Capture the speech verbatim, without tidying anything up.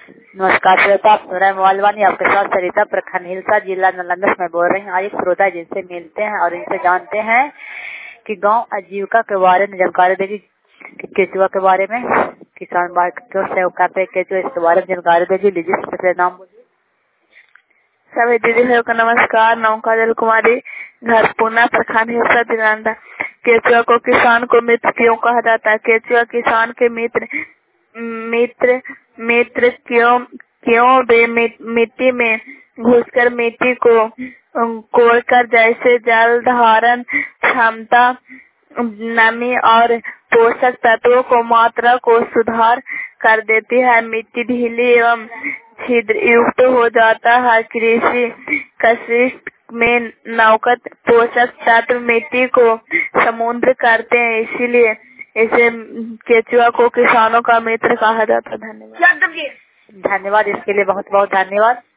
नमस्कार श्रोता, आप सुन रहे हैं मोबाइल वाणी। आपके साथ सरिता, प्रखंड हिलसा, जिला नालंदा में बोल रही हूँ। आज श्रोता जिनसे मिलते हैं और इनसे जानते हैं कि गांव आजीविका के बारे में जानकारी देगी। केचुआ के बारे में, किसान बात से कहते हैं केचुआ, इसके बारे में जानकारी देगी। लीजिए सबसे नाम बोलिए। सभी दीदी भाइयों को नमस्कार। नौका जल कुमारी, घर पूना, प्रखंड हिलसा, जिला नालंदा। केचुआ को किसान को मित्र क्यों कहा जाता है? केचुआ किसान के मित्र मित्र मित्र क्यों क्यों वे मिट्टी में घुसकर मिट्टी को कोड़कर जैसे जल धारण क्षमता, नमी और पोषक तत्वों को मात्रा को सुधार कर देती है। मिट्टी ढीली एवं छिद्र युक्त हो जाता है। कृषि कशिष्ट में नौकत पोषक तत्व मिट्टी को समुद्र करते हैं, इसीलिए इसे केचुआ को किसानों का मित्र कहा जाता है। धन्यवाद। धन्यवाद, इसके लिए बहुत बहुत धन्यवाद।